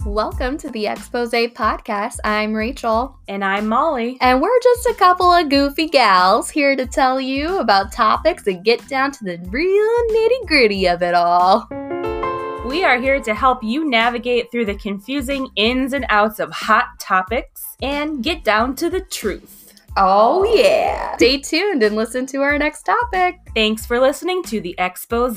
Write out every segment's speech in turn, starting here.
Welcome to the Expose Podcast. I'm Rachel. And I'm Molly. And we're just a couple of goofy gals here to tell you about topics and get down to the real nitty-gritty of it all. We are here to help you navigate through the confusing ins and outs of hot topics and get down to the truth. Oh yeah! Stay tuned and listen to our next topic. Thanks for listening to the Expose.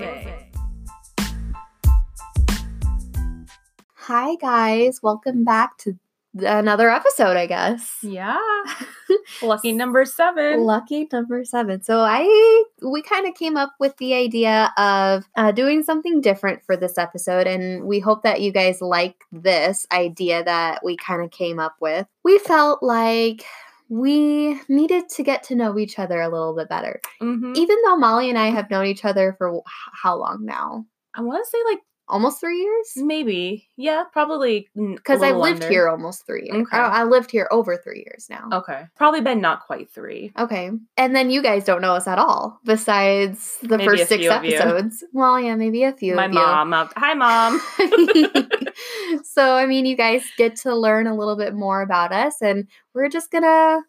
Hi guys, welcome back to another episode, I guess. Yeah. Lucky number 7. Lucky number 7. So we kind of came up with the idea of doing something different for this episode, and we hope that you guys like this idea that we kind of came up with. We felt like we needed to get to know each other a little bit better. Mm-hmm. Even though Molly and I have known each other for how long now? I want to say like almost 3 years? Maybe. Yeah, probably. Because I lived here almost 3 years. Okay. I lived here over 3 years now. Okay. Probably been not quite 3. Okay. And then you guys don't know us at all, besides the maybe first 6 episodes. Well, yeah, maybe a few My of you. mom. Hi, Mom. So, I mean, you guys get to learn a little bit more about us, and we're just gonna,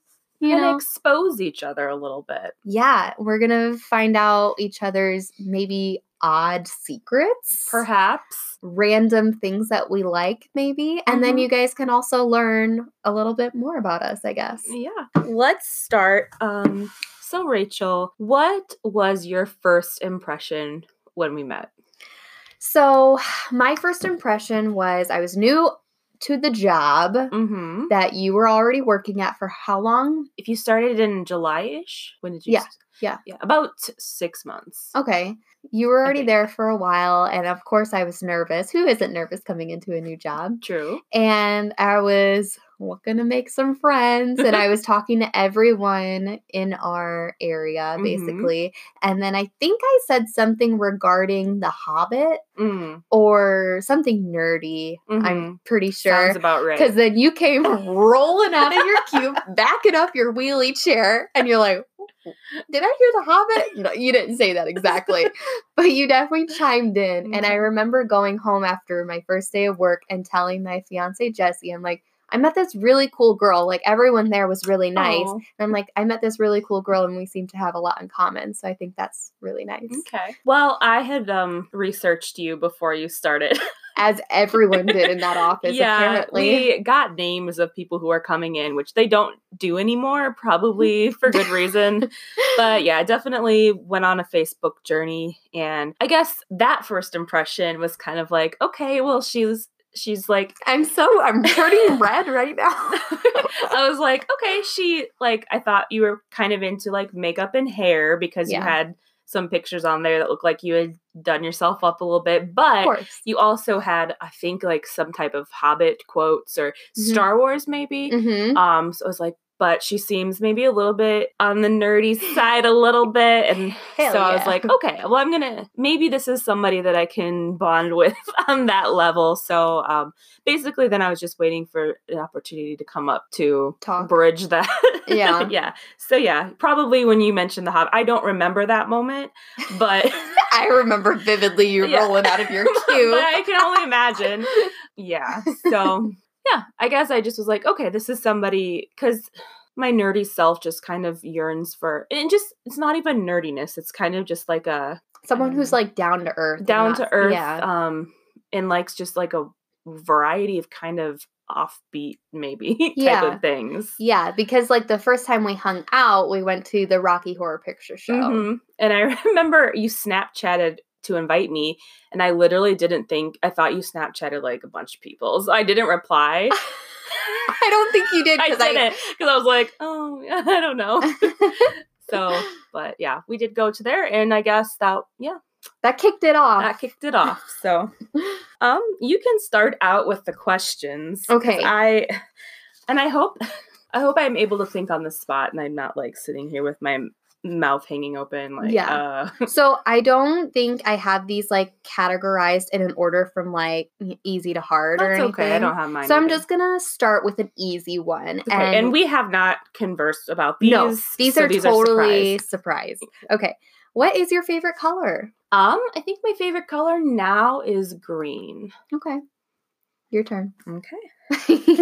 expose each other a little bit. Yeah, we're gonna find out each other's maybe odd secrets. Perhaps. Random things that we like, maybe. And then you guys can also learn a little bit more about us, I guess. Yeah. Let's start. So, Rachel, what was your first impression when we met? So, my first impression was I was new to the job that you were already working at for how long? If you started in July-ish? When did you Yeah. About 6 months. Okay. You were already there for a while, and of course I was nervous. Who isn't nervous coming into a new job? True. And I was looking to make some friends, and I was talking to everyone in our area, basically. And then I think I said something regarding The Hobbit or something nerdy. I'm pretty sure. Sounds about right. Because then you came rolling out of your cube, backing up your wheelie chair, and you're like, did I hear The Hobbit? No, you didn't say that exactly, but you definitely chimed in. And I remember going home after my first day of work and telling my fiance, Jesse, I'm like, I met this really cool girl. Like, everyone there was really nice. Aww. And I'm like, I met this really cool girl, and we seem to have a lot in common. So I think that's really nice. Okay. Well, I had researched you before you started. As everyone did in that office, apparently. We got names of people who are coming in, which they don't do anymore, probably for good reason. But yeah, definitely went on a Facebook journey. And I guess that first impression was kind of like, okay, well, she's like, I'm turning red right now. I was like, okay, I thought you were kind of into like makeup and hair because you had some pictures on there that looked like you had done yourself up a little bit, but you also had, I think, like some type of Hobbit quotes or Star Wars maybe. So I was like, but she seems maybe a little bit on the nerdy side a little bit. And I was like, okay, well, maybe this is somebody that I can bond with on that level. So basically then I was just waiting for an opportunity to come up to bridge that. Yeah. Yeah. So yeah, probably when you mentioned The Hobbit, I don't remember that moment, but I remember vividly you rolling out of your cube. But I can only imagine. Yeah. So yeah, I guess I just was like, okay, this is somebody, because my nerdy self just kind of yearns for, and it's not even nerdiness. It's kind of just like someone who's like down to earth. Yeah. And likes just like a variety of kind of offbeat maybe type of things. Yeah, because like the first time we hung out, we went to the Rocky Horror Picture Show. And I remember you Snapchatted to invite me, and I literally I thought you Snapchatted like a bunch of people, so I didn't reply. I don't think you did. I didn't, because I was like, oh, I don't know. So, but yeah, we did go to there, and I guess that kicked it off. So, you can start out with the questions. Okay. I hope I'm able to think on the spot, and I'm not like sitting here with my mouth hanging open. Like, So I don't think I have these like categorized in an order from like easy to hard or anything. Okay, I don't have mine. So I'm just gonna start with an easy one. Okay, and we have not conversed about these. No, these are totally surprise. Okay. What is your favorite color? I think my favorite color now is green. Okay. Your turn. Okay.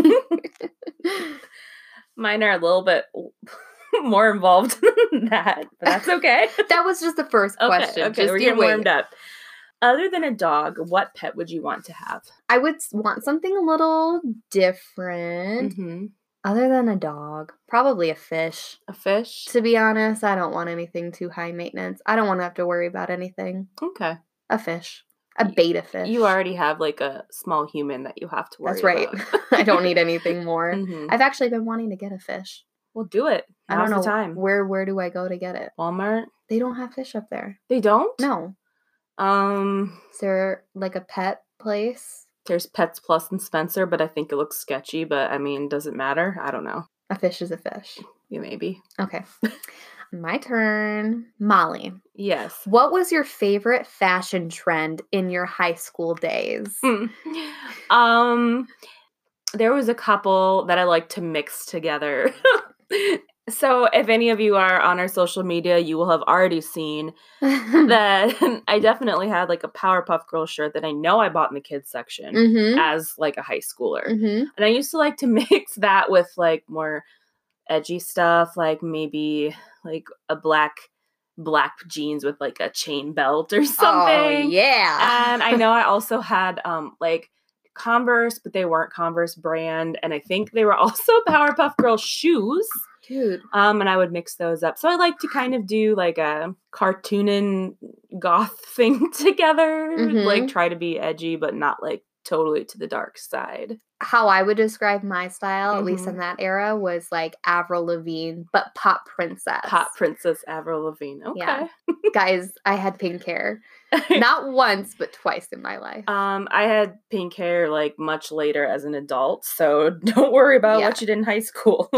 Mine are a little bit more involved than that, but that's okay. That was just the first question. Okay, just we're getting warmed up. Other than a dog, what pet would you want to have? I would want something a little different. Mm-hmm. Other than a dog, probably a fish. A fish? To be honest, I don't want anything too high maintenance. I don't want to have to worry about anything. Okay. A fish. A beta fish. You already have like a small human that you have to worry about. That's right. I don't need anything more. Mm-hmm. I've actually been wanting to get a fish. Well, do it. Now's I don't know the time. Where do I go to get it? Walmart? They don't have fish up there. They don't? No. Is there like a pet place? There's Pets Plus in Spencer, but I think it looks sketchy, but I mean, does it matter? I don't know. A fish is a fish. Yeah, maybe. Okay. My turn. Molly. Yes. What was your favorite fashion trend in your high school days? There was a couple that I like to mix together. So if any of you are on our social media, you will have already seen that I definitely had like a Powerpuff Girls shirt that I know I bought in the kids section as like a high schooler. And I used to like to mix that with like more edgy stuff, like maybe like a black jeans with like a chain belt or something. Oh, yeah. And I know I also had like Converse, but they weren't Converse brand. And I think they were also Powerpuff Girls shoes. Dude. And I would mix those up. So I like to kind of do like a cartoon and goth thing together. Like try to be edgy, but not like totally to the dark side. How I would describe my style, at least in that era, was like Avril Lavigne, but pop princess. Pop princess Avril Lavigne. Okay. Yeah. Guys, I had pink hair. Not once, but twice in my life. I had pink hair like much later as an adult, so don't worry about what you did in high school.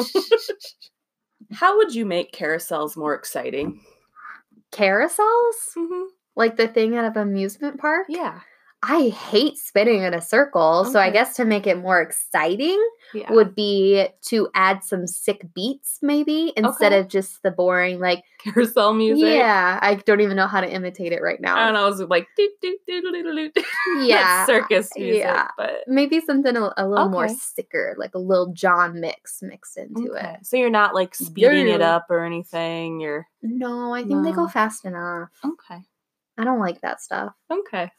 How would you make carousels more exciting? Carousels? Like the thing at an amusement park? Yeah. I hate spinning in a circle, so I guess to make it more exciting would be to add some sick beats, maybe, instead of just the boring, like... carousel music? Yeah, I don't even know how to imitate it right now. I don't know, it was like... Yeah. circus music, but... Maybe something a little more sicker, like a Lil Jon mixed into it. So you're not, like, speeding it up or anything? No, I think they go fast enough. Okay. I don't like that stuff. Okay.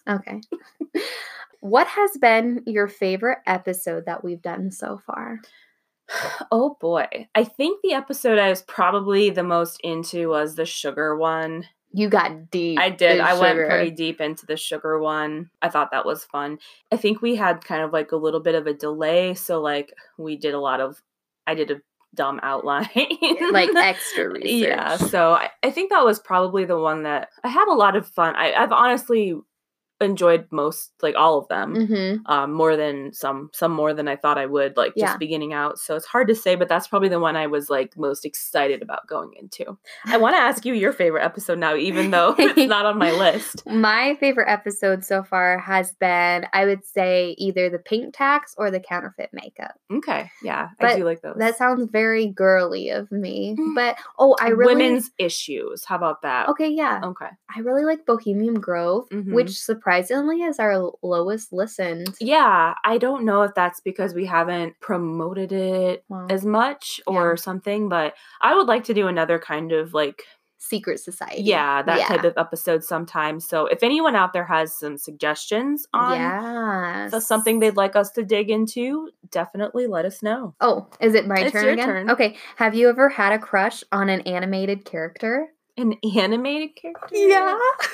What has been your favorite episode that we've done so far? Oh, boy. I think the episode I was probably the most into was the sugar one. You got deep. I did. I went pretty deep into the sugar one. I thought that was fun. I think we had kind of like a little bit of a delay. So like I did a dumb outline. Like extra research. Yeah. So I think that was probably the one that I had a lot of fun. I've honestly enjoyed most, like all of them, more than some more than I thought I would, like just beginning out. So it's hard to say, but that's probably the one I was like most excited about going into. I want to ask you your favorite episode now, even though it's not on my list. My favorite episode so far has been, I would say, either the pink tax or the counterfeit makeup. Okay. Yeah. I do like those. That sounds very girly of me. But women's issues. How about that? Okay, yeah. Okay. I really like Bohemian Grove, which surprisingly is our lowest listened. Yeah, I don't know if that's because we haven't promoted it as much or something, but I would like to do another kind of like secret society. Yeah, that type of episode sometime. So if anyone out there has some suggestions on something they'd like us to dig into, definitely let us know. Oh, is it my turn your again? Turn. Okay. Have you ever had a crush on an animated character? An animated character? Yeah.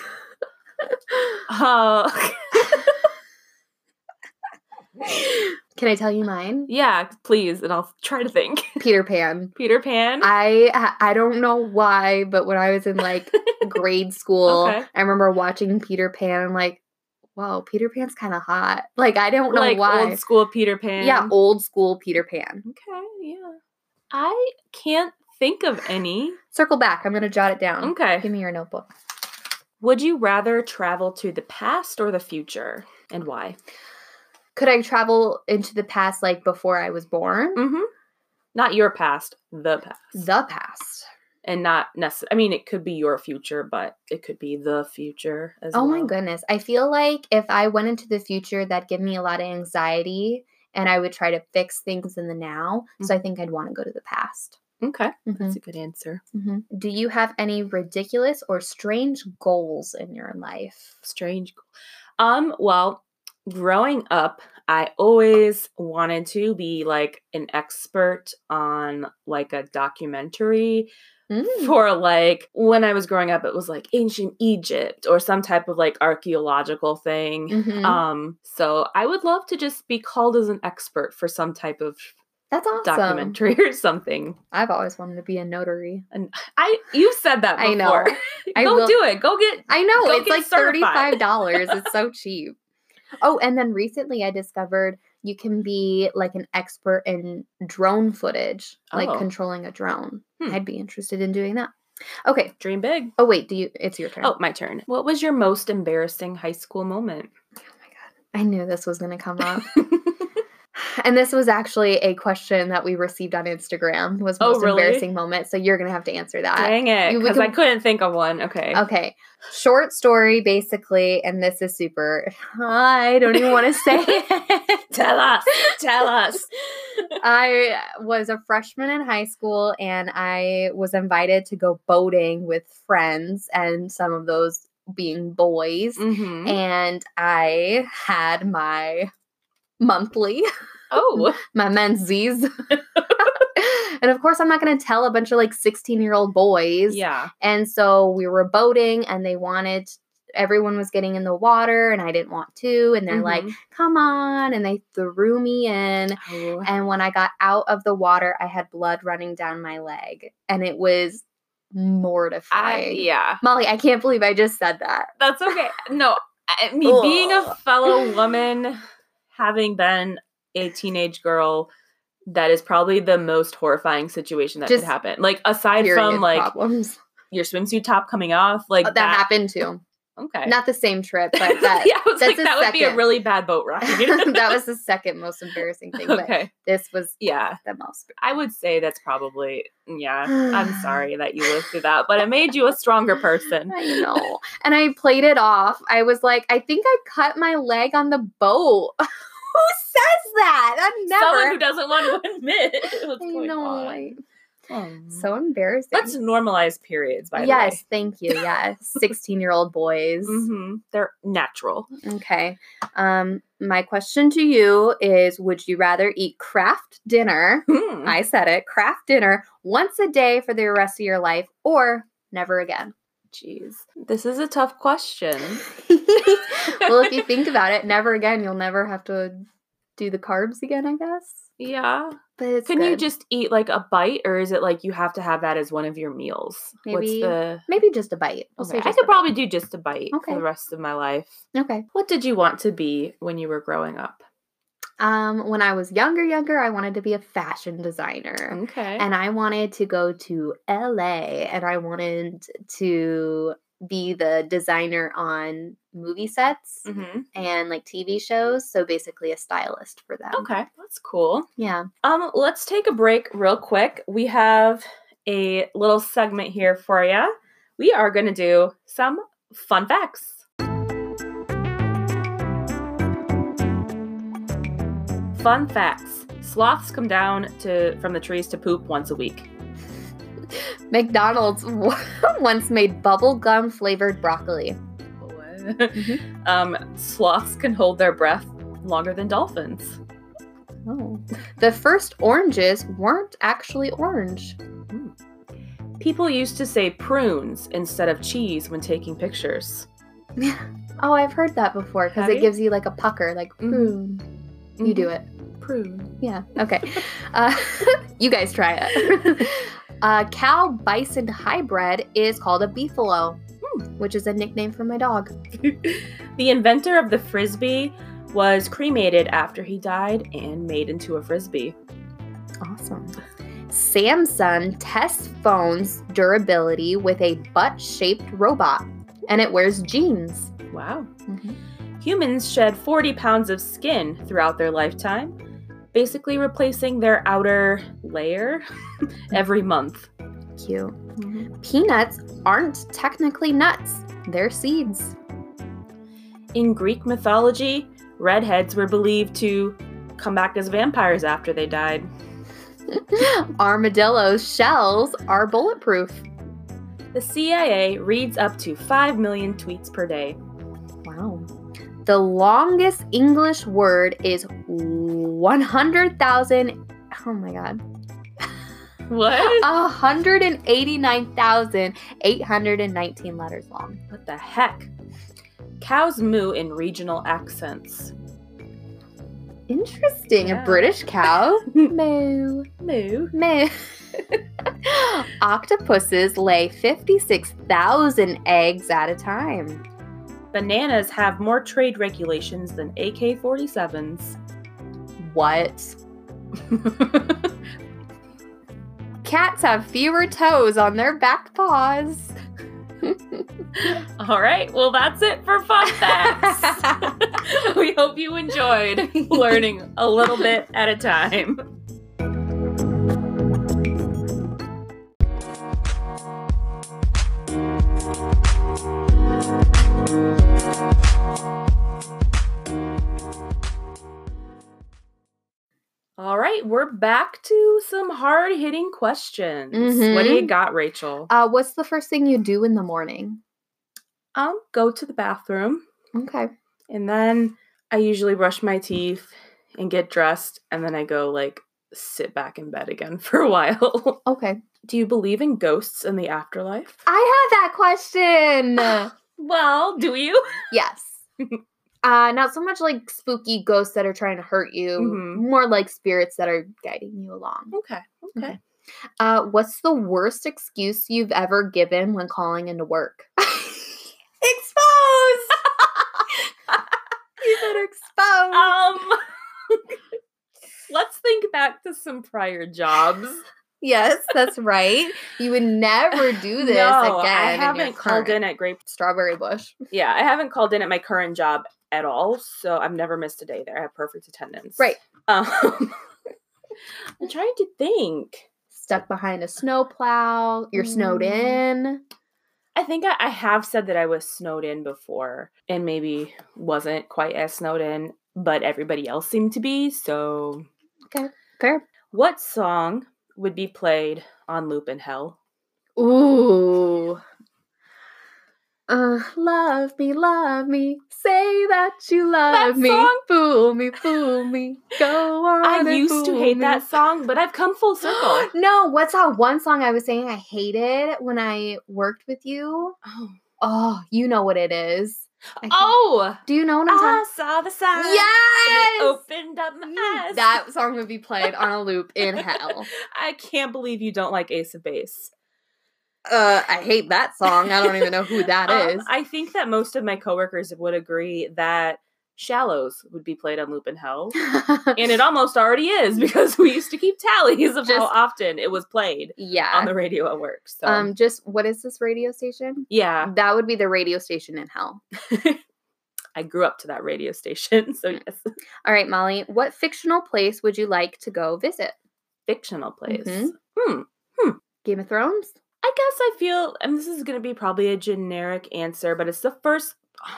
Can I tell you mine? Yeah, please, and I'll try to think. Peter Pan. Peter Pan? I don't know why, but when I was in like grade school, I remember watching Peter Pan and like, wow, Peter Pan's kind of hot. Like, I don't know like why. Old school Peter Pan? Yeah, old school Peter Pan. Okay, yeah. I can't think of any. Circle back. I'm going to jot it down. Okay. Give me your notebook. Would you rather travel to the past or the future, and why? Could I travel into the past, like, before I was born? Not your past, the past. The past. And not necessarily, I mean, it could be your future, but it could be the future as well. Oh my goodness. I feel like if I went into the future, that'd give me a lot of anxiety and I would try to fix things in the now. So I think I'd want to go to the past. Okay. That's a good answer. Do you have any ridiculous or strange goals in your life? Strange. Well, growing up, I always wanted to be like an expert on like a documentary for like, when I was growing up, it was like ancient Egypt or some type of like archaeological thing. So I would love to just be called as an expert for some type of That's awesome. documentary or something. I've always wanted to be a notary. And you said that before. I know. Go do it. Go get. I know. Go it's like $35. It's so cheap. Oh, and then recently I discovered you can be like an expert in drone footage, like controlling a drone. I'd be interested in doing that. Okay. Dream big. Oh, wait. It's your turn. Oh, my turn. What was your most embarrassing high school moment? Oh my God. I knew this was going to come up. And this was actually a question that we received on Instagram, was most embarrassing moment. So you're going to have to answer that. Dang it, because I couldn't think of one. Okay. Short story, basically, and this is super, I don't even want to say it. Tell us. I was a freshman in high school, and I was invited to go boating with friends, and some of those being boys. And I had my monthly. My menzies. And of course, I'm not going to tell a bunch of like 16-year-old boys. Yeah. And so we were boating and they wanted, everyone was getting in the water and I didn't want to. And they're like, come on. And they threw me in. And when I got out of the water, I had blood running down my leg. And it was mortifying. Molly, I can't believe I just said that. That's okay. No, me being a fellow woman, having been a teenage girl, that is probably the most horrifying situation that could happen. Like, aside from like problems. Your swimsuit top coming off, like that happened too. Okay, not the same trip, but that that would be a really bad boat ride. That was the second most embarrassing thing. But this was the most. I would say that's probably I'm sorry that you lived through that, but it made you a stronger person. I know, and I played it off. I was like, I think I cut my leg on the boat. Who says that? I've never. Someone who doesn't want to admit what's going on. So embarrassing. Let's normalize periods, by the way. Yes, thank you. Yes. 16-year-old boys. They're natural. Okay. My question to you is, would you rather eat Kraft dinner, I said it, Kraft dinner, once a day for the rest of your life, or never again? Jeez. This is a tough question. Well, if you think about it, never again, you'll never have to do the carbs again, I guess. Yeah. But it's Can you just eat like a bite, or is it like you have to have that as one of your meals? Maybe just a bite. Okay. I could probably do just a bite for the rest of my life. Okay. What did you want to be when you were growing up? When I was younger, I wanted to be a fashion designer. Okay. And I wanted to go to LA, and I wanted to be the designer on movie sets and like TV shows. So basically a stylist for them. Okay. That's cool. Yeah. Let's take a break real quick. We have a little segment here for you. We are going to do some fun facts. Fun facts. Sloths come down from the trees to poop once a week. McDonald's once made bubblegum flavored broccoli. Sloths can hold their breath longer than dolphins. Oh. The first oranges weren't actually orange. People used to say prunes instead of cheese when taking pictures. Oh, I've heard that before because it gives you like a pucker, like prune. You do it. Prune. Yeah. Okay. You guys try it. Cow bison hybrid is called a beefalo, which is a nickname for my dog. The inventor of the Frisbee was cremated after he died and made into a Frisbee. Awesome. Samsung tests phones' durability with a butt-shaped robot, and it wears jeans. Wow. Humans shed 40 pounds of skin throughout their lifetime, basically replacing their outer layer every month. Cute. Mm-hmm. Peanuts aren't technically nuts. They're seeds. In Greek mythology, redheads were believed to come back as vampires after they died. Armadillos' shells are bulletproof. The CIA reads up to 5 million tweets per day. Wow. The longest English word is 100,000. Oh my God. What? 189,819 letters long. What the heck? Cows moo in regional accents. Interesting. Yeah. A British cow. Moo. Moo. Moo. Octopuses lay 56,000 eggs at a time. Bananas have more trade regulations than AK-47s. What? Cats have fewer toes on their back paws. All right, well, that's it for fun facts. We hope you enjoyed learning a little bit at a time. All right, we're back to some hard-hitting questions. Mm-hmm. What do you got, Rachel? What's the first thing you do in the morning? Go to the bathroom. Okay. And then I usually brush my teeth and get dressed, and then I go, sit back in bed again for a while. Okay. Do you believe in ghosts in the afterlife? I had that question. Well, do you? Yes. Not so much like spooky ghosts that are trying to hurt you, more like spirits that are guiding you along. Okay. What's the worst excuse you've ever given when calling into work? Exposed! You've been exposed. Let's think back to some prior jobs. Yes, that's right. You would never do this No, again. I haven't called in at Strawberry Bush. Yeah, I haven't called in at my current job at all, so I've never missed a day there. I have perfect attendance. Right. I'm trying to think. Stuck behind a snowplow. You're snowed in. I think I have said that I was snowed in before and maybe wasn't quite as snowed in, but everybody else seemed to be, so... Okay, fair. What song would be played on loop in hell? Ooh. Love me, say that you love me. Song? Fool me, go on. I used to hate that song, but I've come full circle. No, what's that one song I was saying I hated when I worked with you? Oh, you know what it is. Do you know what I'm talking? I saw the sign. Yes! And it opened up my eyes. That song would be played on a loop in hell. I can't believe you don't like Ace of Base. I hate that song. I don't even know who that is. I think that most of my coworkers would agree that Shallows would be played on loop in hell. And it almost already is, because we used to keep tallies of how often it was played on the radio at work. So. What is this radio station? Yeah. That would be the radio station in hell. I grew up to that radio station, so yes. All right, Molly, what fictional place would you like to go visit? Fictional place? Game of Thrones? I guess I feel, and this is going to be probably a generic answer, but it's the first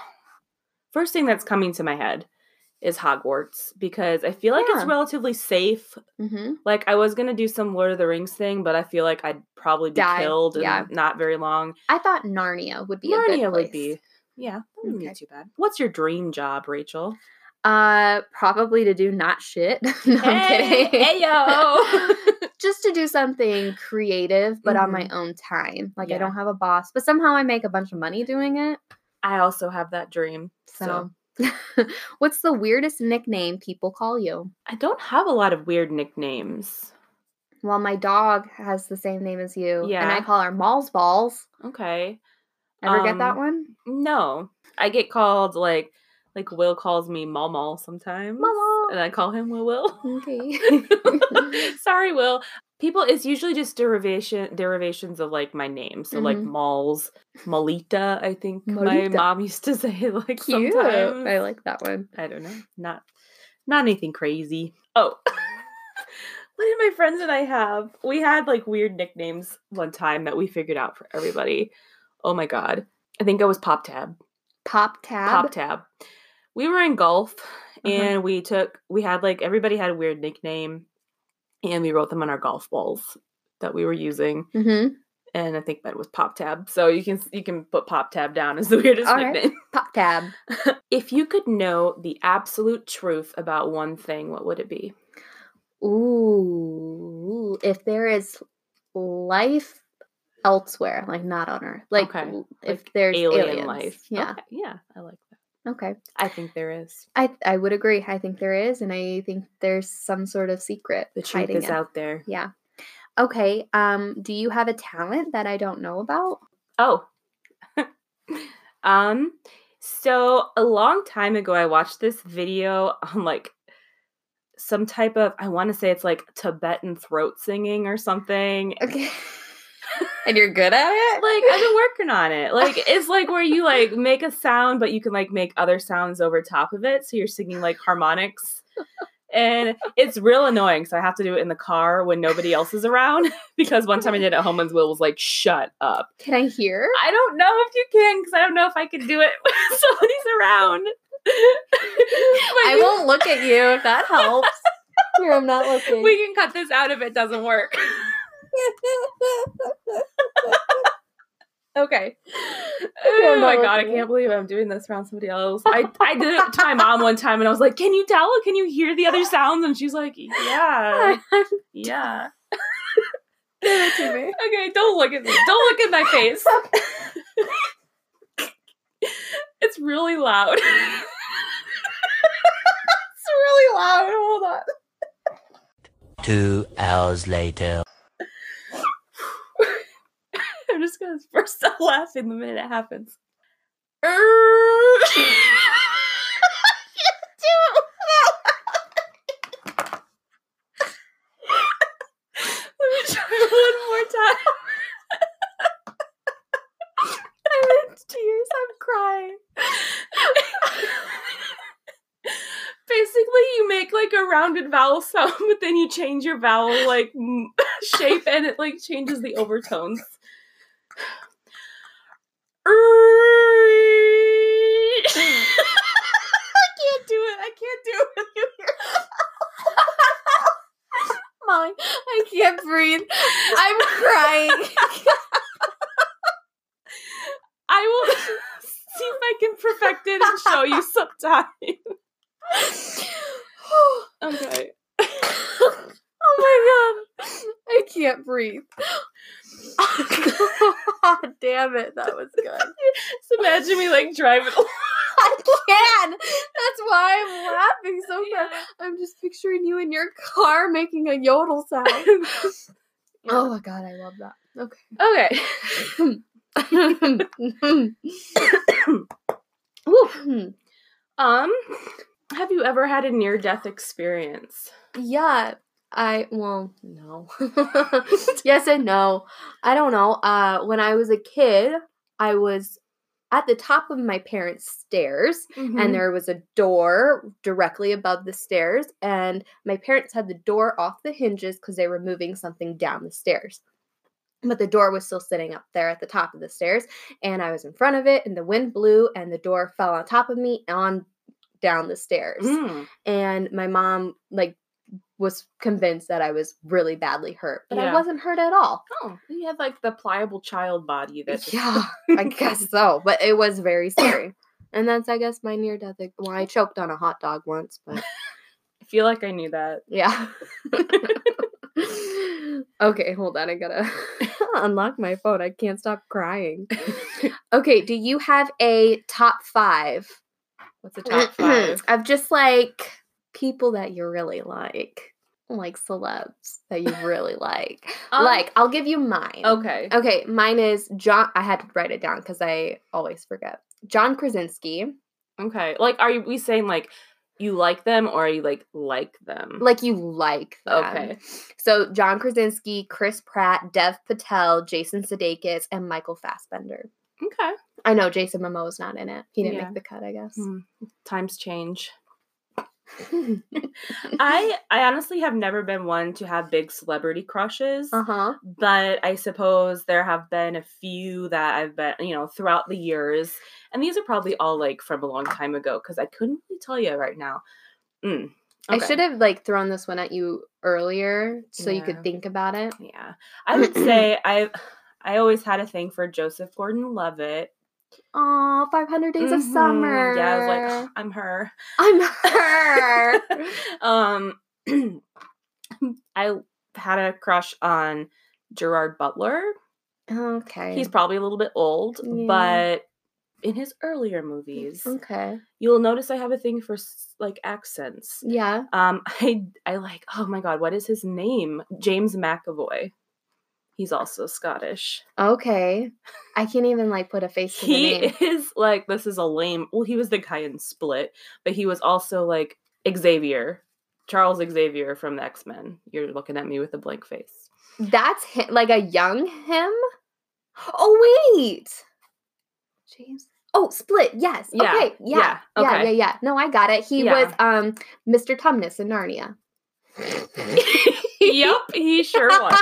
thing that's coming to my head is Hogwarts, because I feel like it's relatively safe. Like, I was going to do some Lord of the Rings thing, but I feel like I'd probably be killed in not very long. I thought Narnia would be a good place. Narnia would be. Yeah, that wouldn't be too bad. What's your dream job, Rachel? Probably to do not shit. No, I'm kidding. Hey, yo! Just to do something creative, but on my own time. Like, I don't have a boss, but somehow I make a bunch of money doing it. I also have that dream. So. What's the weirdest nickname people call you? I don't have a lot of weird nicknames. Well, my dog has the same name as you. Yeah. And I call her Malls Balls. Okay. Ever get that one? No. I get called, like Will calls me Mal sometimes. Mama. And I call him Will. Okay. Sorry, Will. It's usually just derivations of, like, my name. So, like, Malls, Malita, I think my mom used to say, like, cute. Sometimes. I like that one. I don't know. Not anything crazy. Oh. What did my friends and I have? We had like weird nicknames one time that we figured out for everybody. Oh my God. I think it was Pop Tab. Pop Tab? Pop Tab. We were in golf and we had like, everybody had a weird nickname and we wrote them on our golf balls that we were using. Mm-hmm. And I think that was Pop Tab. So you can put Pop Tab down as the weirdest nickname. Pop Tab. If you could know the absolute truth about one thing, what would it be? Ooh. If there is life elsewhere, like not on Earth. Like if there's alien life. Yeah. Okay. Yeah, I like that. Okay. I think there is. I would agree. I think there is, and I think there's some sort of secret. The truth is out there. Yeah. Okay. Do you have a talent that I don't know about? Oh. So a long time ago I watched this video on like some type of, I want to say it's like Tibetan throat singing or something. Okay. And you're good at it? Like, I've been working on it. Like, it's like where you like make a sound, but you can like make other sounds over top of it. So you're singing like harmonics. And it's real annoying. So I have to do it in the car when nobody else is around. Because one time I did it at home and Will was like, shut up. Can I hear? I don't know if you can, because I don't know if I can do it when somebody's around. I won't look at you if that helps. Here, I'm not looking. We can cut this out if it doesn't work. Okay. Oh my God, I can't believe I'm doing this around somebody else. I did it to my mom one time and I was like, can you tell? Can you hear the other sounds? And she's like, yeah. Yeah. Give it to me. Okay, don't look at me. Don't look at my face. It's really loud. It's really loud. Hold on. 2 hours later. I'm just gonna burst out laughing the minute it happens. I can't do it. Let me try one more time. I'm in tears. I'm crying. Basically, you make like a rounded vowel sound, but then you change your vowel like shape, and it like changes the overtones. I can't do it. I can't do it with you here. Molly, I can't breathe. I'm crying. I will see if I can perfect it and show you sometime. Okay. Oh my God. I can't breathe. God damn it. That was good. Just imagine me like driving along. I can. That's why I'm laughing so hard. I'm just picturing you in your car making a yodel sound. Oh my God, I love that. Okay. Have you ever had a near-death experience? Yeah. No. Yes and no. I don't know. When I was a kid, I was at the top of my parents' stairs, and there was a door directly above the stairs, and my parents had the door off the hinges because they were moving something down the stairs. But the door was still sitting up there at the top of the stairs, and I was in front of it, and the wind blew, and the door fell on top of me down the stairs. And my mom, was convinced that I was really badly hurt, but I wasn't hurt at all. Oh, you had the pliable child body that. Yeah, I guess so, but it was very scary. And that's, I guess, my near-death. Well, I choked on a hot dog once, but I feel like I knew that. Yeah. Okay, hold on. I gotta unlock my phone. I can't stop crying. Okay, do you have a top 5? What's a top 5? Of just people that you really like celebs that you really like. I'll give you mine. Okay, mine is John. I had to write it down because I always forget. John Krasinski. Okay, are we saying you like them, or are you like them? You like them. Okay. So John Krasinski, Chris Pratt, Dev Patel, Jason Sudeikis, and Michael Fassbender. Okay. I know Jason Momoa's not in it. He didn't make the cut, I guess. Times change. I honestly have never been one to have big celebrity crushes. But I suppose there have been a few that I've been, throughout the years. And these are probably all like from a long time ago because I couldn't really tell you right now. Okay. I should have like thrown this one at you earlier so you could think about it. Yeah. I would say I always had a thing for Joseph Gordon-Levitt. Oh, 500 Days of Summer. Yeah, I was like, oh, I'm her. I'm her. I had a crush on Gerard Butler. Okay. He's probably a little bit old, but in his earlier movies, you'll notice I have a thing for like accents. Yeah. I like, oh my God, what is his name? James McAvoy. He's also Scottish. Okay. I can't even like put a face to the name. He is like, this is a lame, well, he was the guy in Split, but he was also like Xavier, Charles Xavier from the X-Men. You're looking at me with a blank face. That's him, like a young him? Oh, wait. James. Oh, Split. Yes. Yeah. Okay. Yeah. Okay. Yeah. No, I got it. He was Mr. Tumnus in Narnia. Yep, he sure was.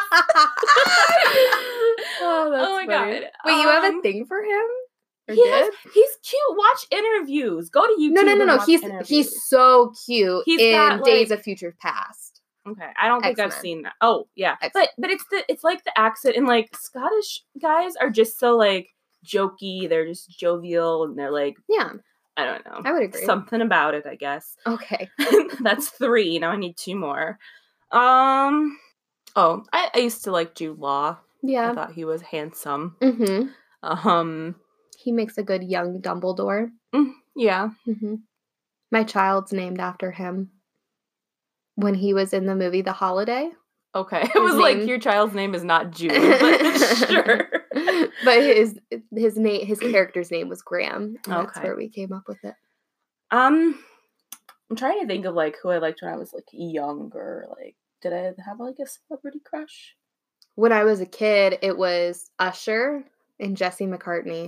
Oh my God. Wait, you have a thing for him? He's cute. Watch interviews. Go to YouTube. No. He's so cute in Days of Future Past. Okay, I don't think I've seen that. Oh, yeah. But it's like the accent, and like Scottish guys are just so like jokey. They're just jovial, and they're like, I don't know. I would agree. Something about it, I guess. Okay. That's 3. Now I need 2 more. I used to like Jude Law. Yeah. I thought he was handsome. Mm-hmm. He makes a good young Dumbledore. Yeah. Mm-hmm. My child's named after him. When he was in the movie The Holiday. Okay. It was like, your child's name is not Jude, but sure. But his character's name was Graham. And that's where we came up with it. I'm trying to think of like who I liked when I was like younger. Like, did I have like a celebrity crush? When I was a kid, it was Usher and Jesse McCartney.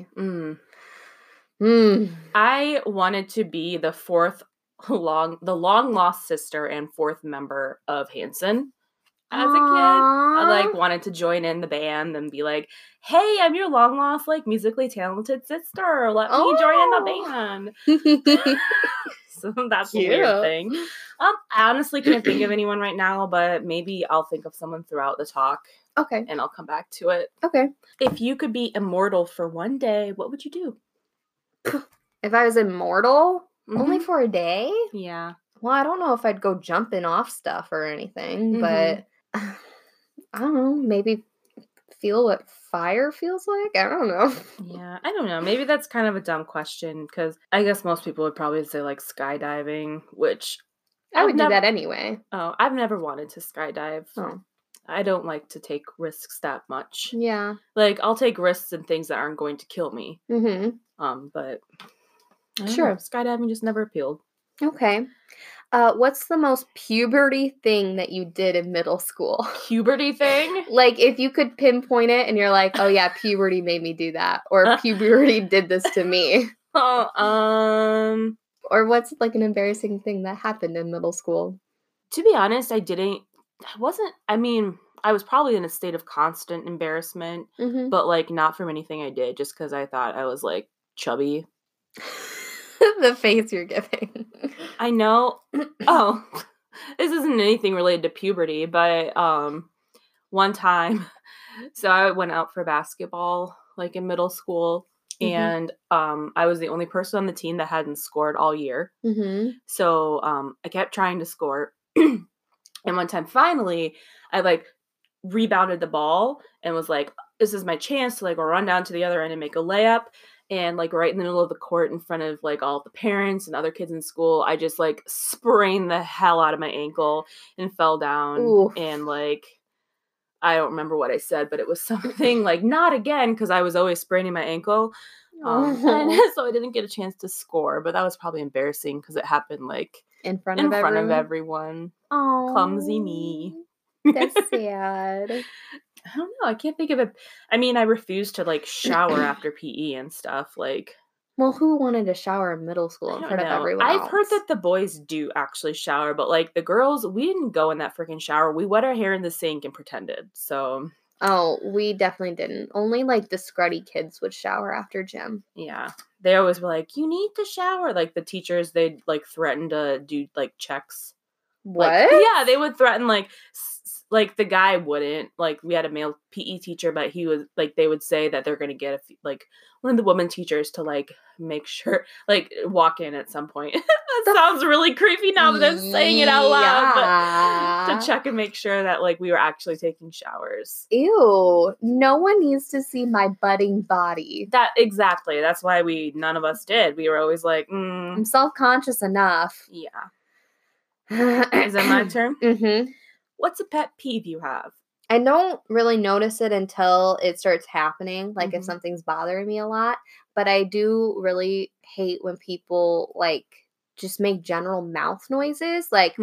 I wanted to be the long lost sister and 4th member of Hanson. As a kid, I like wanted to join in the band and be like, "Hey, I'm your long lost like musically talented sister. Let me join in the band." So that's a weird thing. I honestly can't think of anyone right now, but maybe I'll think of someone throughout the talk. Okay. And I'll come back to it. Okay. If you could be immortal for one day, what would you do? If I was immortal? Only for a day? Yeah. Well, I don't know if I'd go jumping off stuff or anything, but I don't know. Maybe feel what fire feels like? I don't know. Yeah, I don't know. Maybe that's kind of a dumb question because I guess most people would probably say like skydiving, which I would do that anyway. Oh, I've never wanted to skydive. Oh. I don't like to take risks that much. Yeah. Like, I'll take risks in things that aren't going to kill me. But sure, skydiving just never appealed. Okay. What's the most puberty thing that you did in middle school? Puberty thing? Like, if you could pinpoint it and you're like, oh yeah, puberty made me do that. Or puberty did this to me. Or what's like an embarrassing thing that happened in middle school? To be honest, I was probably in a state of constant embarrassment, but like not from anything I did, just because I thought I was like chubby. The face you're giving. I know. Oh, this isn't anything related to puberty, but one time, so I went out for basketball like in middle school, and I was the only person on the team that hadn't scored all year. So I kept trying to score. And one time, finally, I like rebounded the ball and was like, this is my chance to like run down to the other end and make a layup. And like right in the middle of the court in front of like all the parents and other kids in school, I just like sprained the hell out of my ankle and fell down. Oof. And like, I don't remember what I said, but it was something like not again, because I was always spraining my ankle. And so I didn't get a chance to score, but that was probably embarrassing because it happened like in front of everyone. Oh, clumsy me. That's sad. I don't know. I can't think of it. I mean, I refuse to like shower after PE and stuff. Like, Well, who wanted to shower in middle school in front of everyone else? I've heard that the boys do actually shower, but like the girls, we didn't go in that freaking shower. We wet our hair in the sink and pretended. So. Oh, we definitely didn't. Only like the scrubby kids would shower after gym. Yeah. They always were like, you need to shower. Like the teachers, they'd like threaten to do like checks. What? Like, yeah, they would threaten like the guy wouldn't. Like we had a male PE teacher, but he was like they would say that they're gonna get like one of the woman teachers to like make sure like walk in at some point. That sounds really creepy now that I'm saying it out loud, but to check and make sure that like we were actually taking showers. Ew, no one needs to see my budding body. Exactly. That's why none of us did. We were always like, I'm self-conscious enough. Yeah. Is it my turn? Mm-hmm. What's a pet peeve you have? I don't really notice it until it starts happening, like if something's bothering me a lot. But I do really hate when people like just make general mouth noises, like.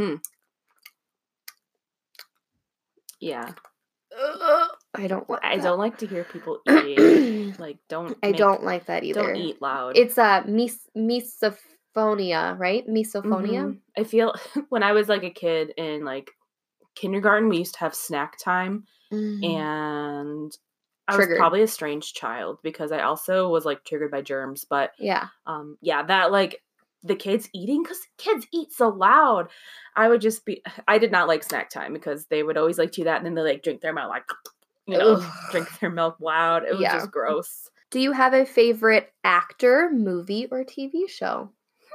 Yeah. I don't like. I don't like to hear people eating. Like, don't. I don't like that either. Don't eat loud. It's misophonia, right? Misophonia. I feel when I was like a kid in like kindergarten, we used to have snack time, and I was probably a strange child because I also was like triggered by germs. But that like the kids eating, because kids eat so loud. I did not like snack time because they would always like do that, and then they like drink their mouth like, drink their milk loud. It was just gross. Do you have a favorite actor, movie, or TV show?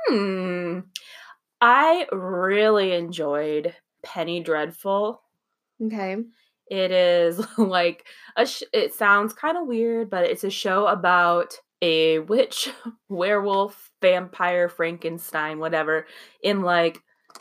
I really enjoyed Penny Dreadful. Okay. It is like it sounds kind of weird, but it's a show about a witch, werewolf, vampire, Frankenstein, whatever, in like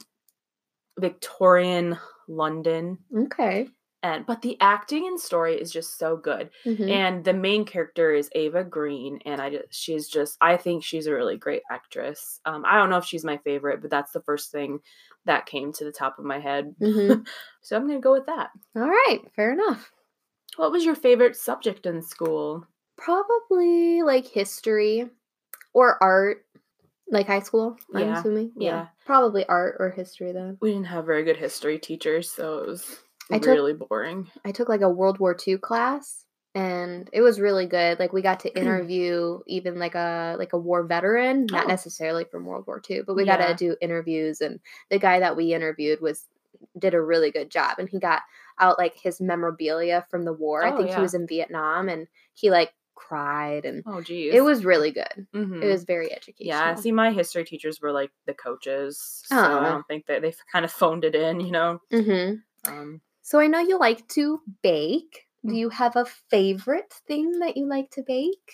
Victorian London. Okay. But the acting and story is just so good. And the main character is Ava Green, and I think she's a really great actress. I don't know if she's my favorite, but that's the first thing that came to the top of my head. So I'm going to go with that. All right. Fair enough. What was your favorite subject in school? Probably like history or art, like high school, I'm assuming. Yeah. Probably art or history though. We didn't have very good history teachers, so it was really boring. I took like a World War II class, and it was really good. Like we got to interview even like a war veteran, not necessarily from World War II, but we got to do interviews, and the guy that we interviewed did a really good job, and he got out like his memorabilia from the war. I think he was in Vietnam, and he like cried, and it was really good. It was very educational. Yeah, see, my history teachers were like the coaches, so I don't think that they kind of phoned it in, you know. So I know you like to bake. Do you have a favorite thing that you like to bake?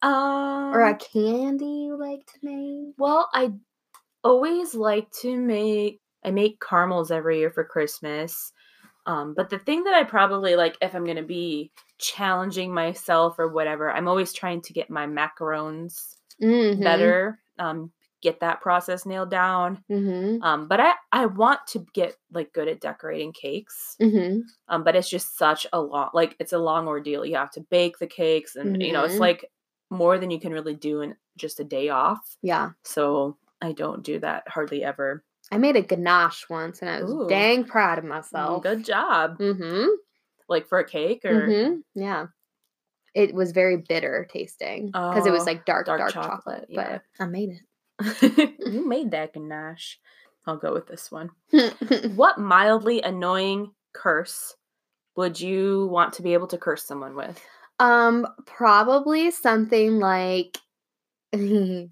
Or a candy you like to make? Well, I always like to make caramels every year for Christmas. But the thing that I probably like, if I'm going to be challenging myself or whatever, I'm always trying to get my macarons better. Get that process nailed down. But I want to get like good at decorating cakes. But it's just such a it's a long ordeal. You have to bake the cakes, and you know, it's like more than you can really do in just a day off. Yeah. So I don't do that hardly ever. I made a ganache once, and I was dang proud of myself. Good job. Like for a cake, or yeah. It was very bitter tasting because it was like dark chocolate. But I made it. You made that ganache. I'll go with this one. What mildly annoying curse would you want to be able to curse someone with? Probably something like okay.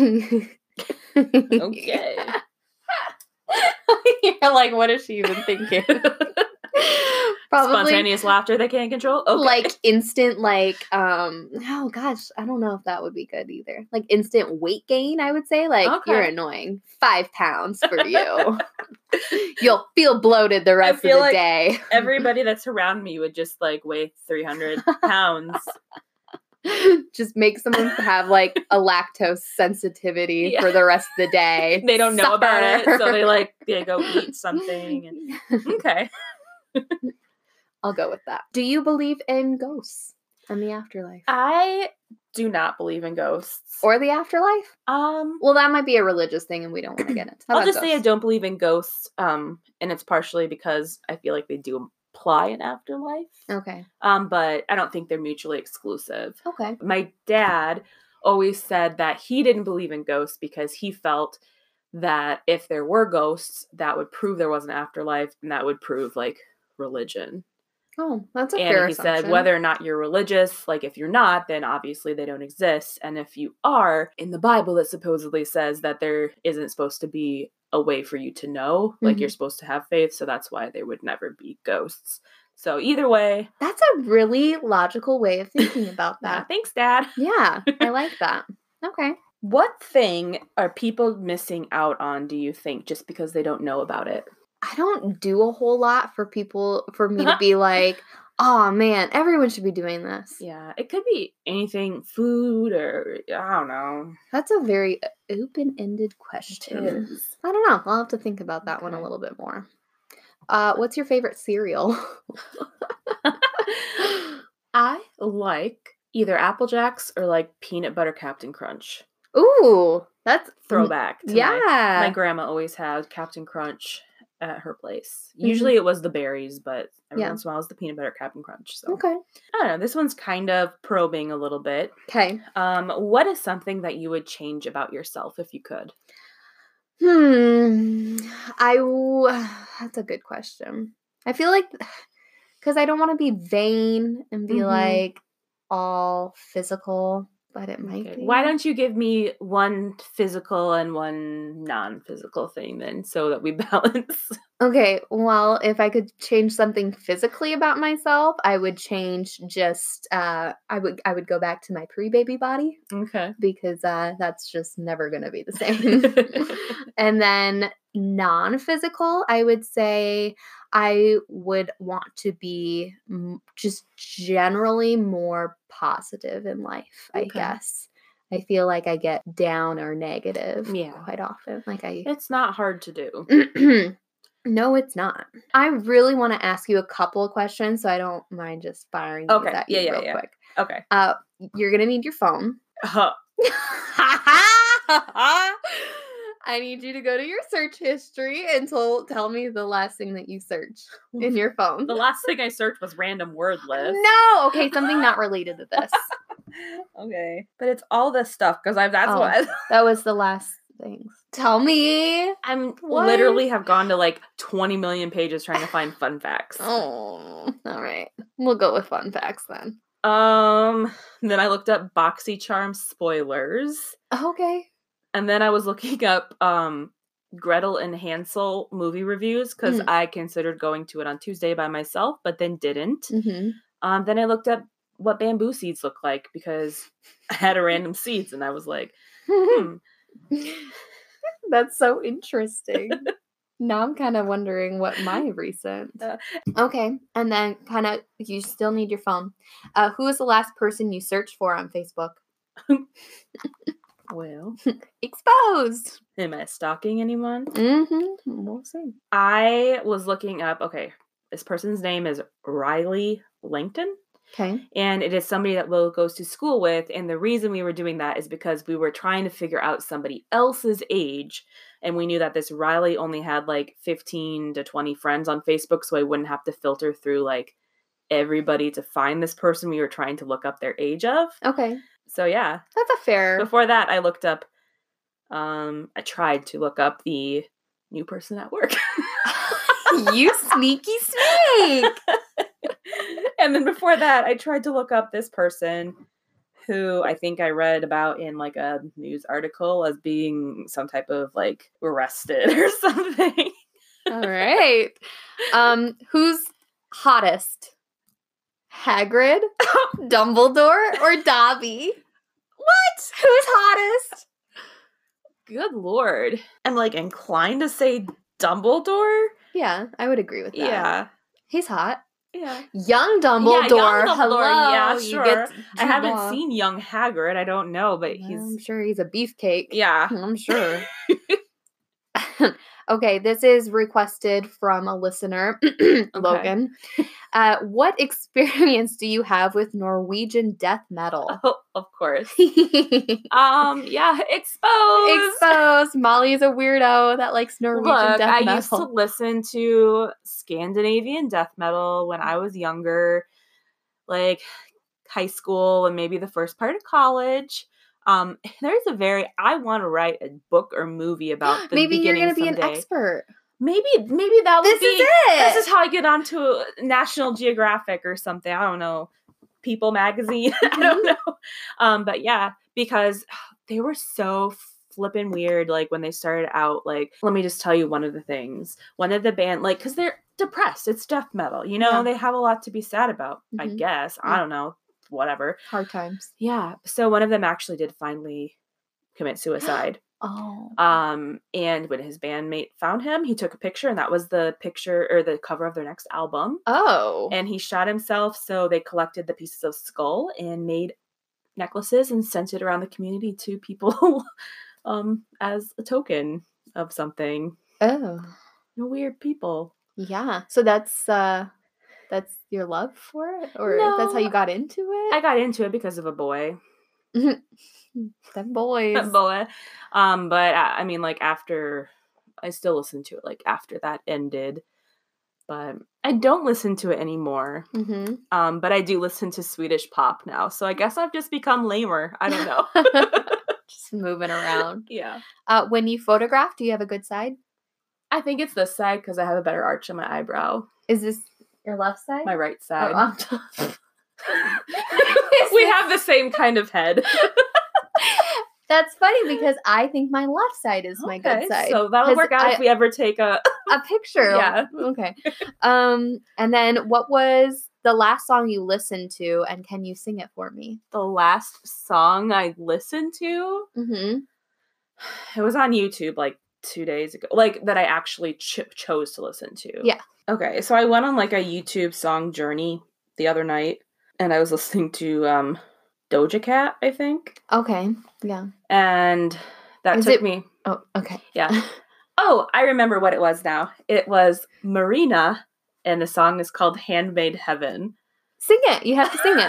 You're like, what is she even thinking? Probably spontaneous laughter they can't control. Okay. Like instant, like oh gosh, I don't know if that would be good either. Like instant weight gain, I would say. Like you're annoying. 5 pounds for you. You'll feel bloated the rest of the day. Everybody that's around me would just like weigh 300 pounds. Just make someone have like a lactose sensitivity for the rest of the day. They don't know about it, so they go eat something. And, okay. I'll go with that. Do you believe in ghosts? and the afterlife? I do not believe in ghosts. Or the afterlife? Well, that might be a religious thing and we don't want to get into. I'll just say I don't believe in ghosts, and it's partially because I feel like they do imply an afterlife. Okay. But I don't think they're mutually exclusive. Okay. My dad always said that he didn't believe in ghosts because he felt that if there were ghosts, that would prove there was an afterlife, and that would prove, like, religion. Oh, that's a fair assumption. And he said, whether or not you're religious, like, if you're not, then obviously they don't exist. And if you are, in the Bible, it supposedly says that there isn't supposed to be a way for you to know. Like, you're supposed to have faith, so that's why there would never be ghosts. So either way. That's a really logical way of thinking about that. Yeah, thanks, Dad. Yeah, I like that. Okay. What thing are people missing out on, do you think, just because they don't know about it? I don't do a whole lot for me to be like, oh man, everyone should be doing this. Yeah, it could be anything, food, or I don't know. That's a very open-ended question. It is. I don't know. I'll have to think about that one a little bit more. What's your favorite cereal? I like either Apple Jacks or like peanut butter Captain Crunch. Ooh, that's throwback. My grandma always had Captain Crunch at her place. Usually it was the berries, but every once in a while it was the peanut butter Captain Crunch. So okay. I don't know. This one's kind of probing a little bit. Okay. What is something that you would change about yourself if you could? That's a good question. I feel like, because I don't want to be vain and be like all physical, but it might be. Why don't you give me one physical and one non-physical thing then, so that we balance? Okay, well, if I could change something physically about myself, I would change just, I would go back to my pre-baby body. Okay. Because that's just never going to be the same. And then non-physical, I would say I would want to be just generally more positive in life, I guess. I feel like I get down or negative quite often. It's not hard to do. No, it's not. I really want to ask you a couple of questions, so I don't mind just firing these at you real quick. Okay. You're going to need your phone. I need you to go to your search history and tell me the last thing that you searched in your phone. The last thing I searched was random word list. No! Okay, something not related to this. Okay. But it's all this stuff, because what... That was the last things. Tell me. Literally have gone to like 20 million pages trying to find fun facts. Oh, all right. We'll go with fun facts then. Then I looked up BoxyCharm spoilers. Okay. And then I was looking up Gretel and Hansel movie reviews, because I considered going to it on Tuesday by myself, but then didn't. Mm-hmm. Then I looked up what bamboo seeds look like, because I had a random seeds, and I was like, That's so interesting. Now I'm kind of wondering what my recent. Okay, and then kind of you still need your phone. Who was the last person you searched for on Facebook? Well, exposed. Am I stalking anyone? We'll see. I was looking up. Okay, this person's name is Riley Langton. Okay. And it is somebody that Will goes to school with. And the reason we were doing that is because we were trying to figure out somebody else's age. And we knew that this Riley only had like 15 to 20 friends on Facebook. So I wouldn't have to filter through like everybody to find this person we were trying to look up their age of. Okay. So yeah. That's a fair. Before that, I looked up, I tried to look up the new person at work. You sneaky snake. And then before that, I tried to look up this person who I think I read about in like a news article as being some type of like arrested or something. All right. Who's hottest? Hagrid, Dumbledore, or Dobby? What? Who's hottest? Good Lord. I'm like inclined to say Dumbledore. Yeah, I would agree with that. Yeah. He's hot. Yeah. Young Dumbledore. Yeah, young Dumbledore. Hello. Yeah, sure. I haven't seen young Hagrid. I don't know, but I'm sure he's a beefcake. Yeah. I'm sure. Okay, this is requested from a listener, Logan. What experience do you have with Norwegian death metal? Oh, of course. Yeah, Exposed. Molly's a weirdo that likes Norwegian death metal. I used to listen to Scandinavian death metal when I was younger, like high school and maybe the first part of college. I want to write a book or movie about the maybe beginning you're going to be someday. an expert. Maybe that would be it. This is how I get onto National Geographic or something. I don't know. People magazine. I don't know. But yeah, because they were so flippin' weird. Like when they started out, like, let me just tell you one of the things. One of the band, like, because they're depressed. It's death metal. You know, they have a lot to be sad about, I guess. I don't know. Whatever. Hard times. Yeah. So one of them actually did finally commit suicide. Oh. And when his bandmate found him, he took a picture, and that was the picture or the cover of their next album. Oh. And he shot himself, so they collected the pieces of skull and made necklaces and sent it around the community to people as a token of something. Oh. Weird people. Yeah. So that's your love for it? Or that's how you got into it? I got into it because of a boy. Them boys. That boy. But I mean, like, after, I still listen to it, like, after that ended. But I don't listen to it anymore. Mm-hmm. But I do listen to Swedish pop now. So I guess I've just become lamer. I don't know. Just moving around. Yeah. When you photograph, do you have a good side? I think it's this side because I have a better arch in my eyebrow. Is this your left side? My right side. Oh, we have the same kind of head. That's funny because I think my left side is my good side. So that'll work out if we ever take a picture. Yeah. Okay. And then what was the last song you listened to, and can you sing it for me? The last song I listened to? Mm-hmm. It was on YouTube like 2 days ago. Like, that I actually chose to listen to. Yeah. Okay, so I went on like a YouTube song journey the other night, and I was listening to Doja Cat, I think. Okay, yeah. And that took me... Oh, okay. Yeah. Oh, I remember what it was now. It was Marina, and the song is called Handmade Heaven. Sing it. You have to sing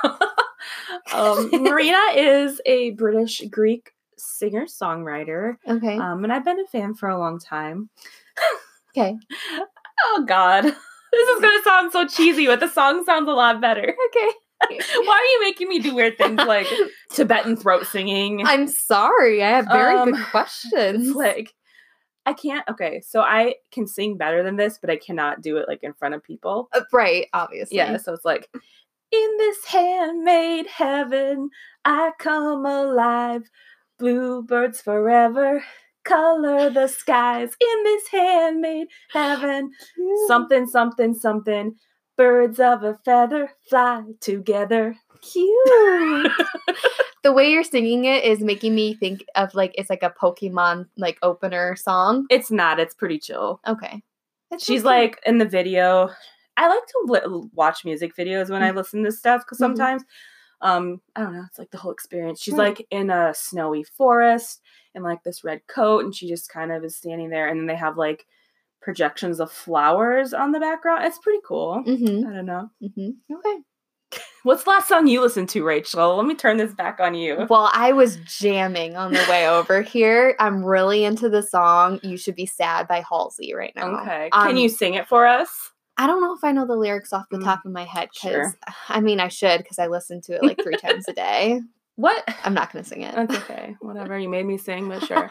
it. Marina is a British-Greek singer-songwriter. Okay. And I've been a fan for a long time. Okay. Oh, God. This is going to sound so cheesy, but the song sounds a lot better. Okay. Why are you making me do weird things like Tibetan throat singing? I'm sorry. I have very good questions. It's like, I can't. Okay, so I can sing better than this, but I cannot do it like in front of people. Right, obviously. Yeah, so it's like, in this handmade heaven, I come alive. Bluebirds forever. Color the skies in this handmade heaven. Something, something, something. Birds of a feather fly together. Cute. The way you're singing it is making me think of like it's like a Pokemon like opener song. It's not. It's pretty chill. Okay. She's like in the video. I like to watch music videos when I listen to stuff because sometimes, I don't know, it's like the whole experience. She's like in a snowy forest in like this red coat, and she just kind of is standing there, and then they have like projections of flowers on the background. It's pretty cool. Mm-hmm. I don't know. Mm-hmm. Okay. What's the last song you listened to, Rachel? Let me turn this back on you. Well, I was jamming on the way over here. I'm really into the song You Should Be Sad by Halsey right now. Okay. Can you sing it for us? I don't know if I know the lyrics off the top of my head because, I mean, I should because I listen to it like 3 times a day. What? I'm not going to sing it. That's okay. Whatever. You made me sing, but sure.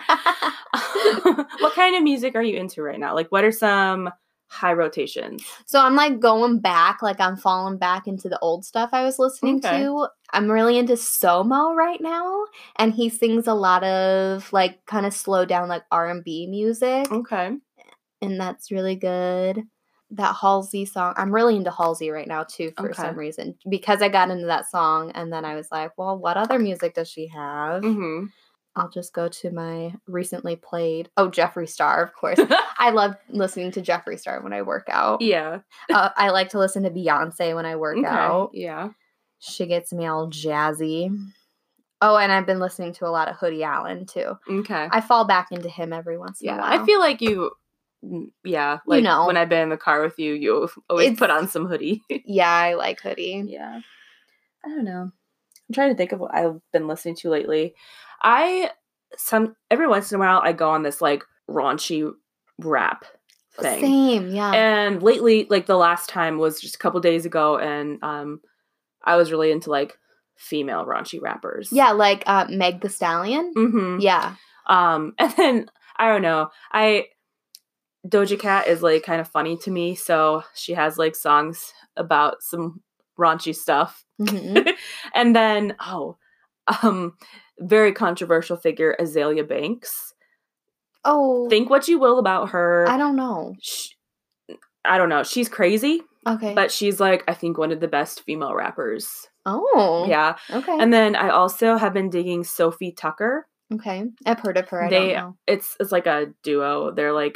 What kind of music are you into right now? Like, what are some high rotations? So I'm like going back, like I'm falling back into the old stuff I was listening to. I'm really into Somo right now, and he sings a lot of like kind of slow down like R&B music. Okay. And that's really good. That Halsey song, I'm really into Halsey right now too for some reason because I got into that song and then I was like, well, what other music does she have? Mm-hmm. I'll just go to my recently played. Oh, Jeffree Star, of course. I love listening to Jeffree Star when I work out. Yeah. I like to listen to Beyonce when I work out. Yeah. She gets me all jazzy. Oh, and I've been listening to a lot of Hoodie Allen, too. Okay. I fall back into him every once in a while. I feel like you... Yeah, like when I've been in the car with you, you always put on some Hoodie. Yeah, I like Hoodie. Yeah. I don't know. I'm trying to think of what I've been listening to lately. Every once in a while I go on this like raunchy rap thing. Same, yeah. And lately, like the last time was just a couple days ago, and I was really into like female raunchy rappers. Yeah, like Meg Thee Stallion. Mm-hmm. Yeah. And then I don't know. Doja Cat is like kind of funny to me, so she has like songs about some raunchy stuff. Mm-hmm. And then very controversial figure Azalea Banks. Oh, think what you will about her. I don't know. I don't know. She's crazy. Okay, but she's like I think one of the best female rappers. Oh, yeah. Okay. And then I also have been digging Sophie Tucker. Okay, I've heard of her. I don't know. It's like a duo. They're like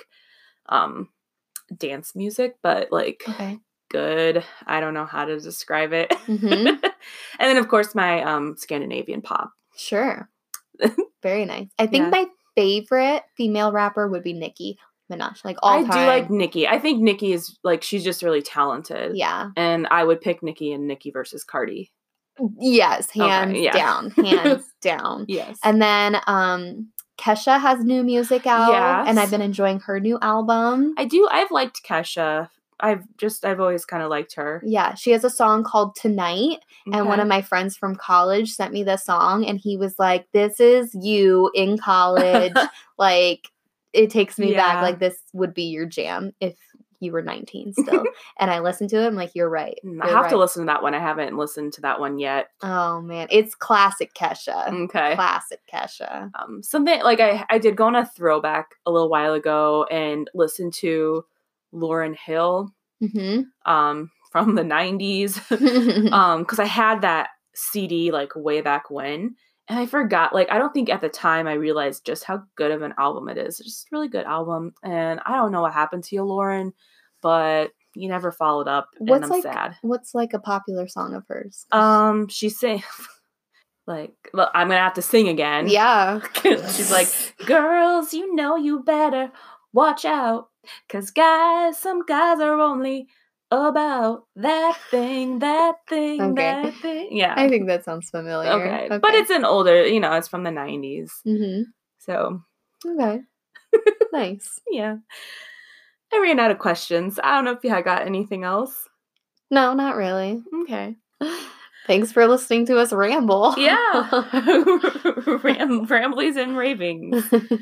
dance music, but like good. I don't know how to describe it. Mm-hmm. And then of course my Scandinavian pop. Sure. Very nice. I think my favorite female rapper would be Nicki Minaj. Like all time. I do like Nicki. I think Nicki is like she's just really talented. Yeah. And I would pick Nicki and Nicki versus Cardi. Yes, hands down. Hands down. Yes. And then Kesha has new music out, and I've been enjoying her new album. I've liked Kesha. I've always kind of liked her. Yeah, she has a song called Tonight, and one of my friends from college sent me the song, and he was like, "This is you in college." Like, it takes me back. Like, this would be your jam if you were 19 still. And I listened to it. I'm like, you're right. I have to listen to that one. I haven't listened to that one yet. Oh, man. It's classic Kesha. Okay. Classic Kesha. Something like I did go on a throwback a little while ago and listen to Lauryn Hill from the 90s. Because I had that CD like way back when. And I forgot, like, I don't think at the time I realized just how good of an album it is. It's just a really good album. And I don't know what happened to you, Lauren, but you never followed up, and I'm sad. What's, like, a popular song of hers? She sang, like, well, I'm going to have to sing again. Yeah. She's like, girls, you know you better watch out, because some guys are only about that thing. Yeah. I think that sounds familiar. Okay. But it's an older, it's from the 90s. Mm-hmm. So. Okay. Nice. Yeah. I ran out of questions. I don't know if you got anything else. No, not really. Okay. Thanks for listening to us ramble. Yeah. Ramblies and ravings.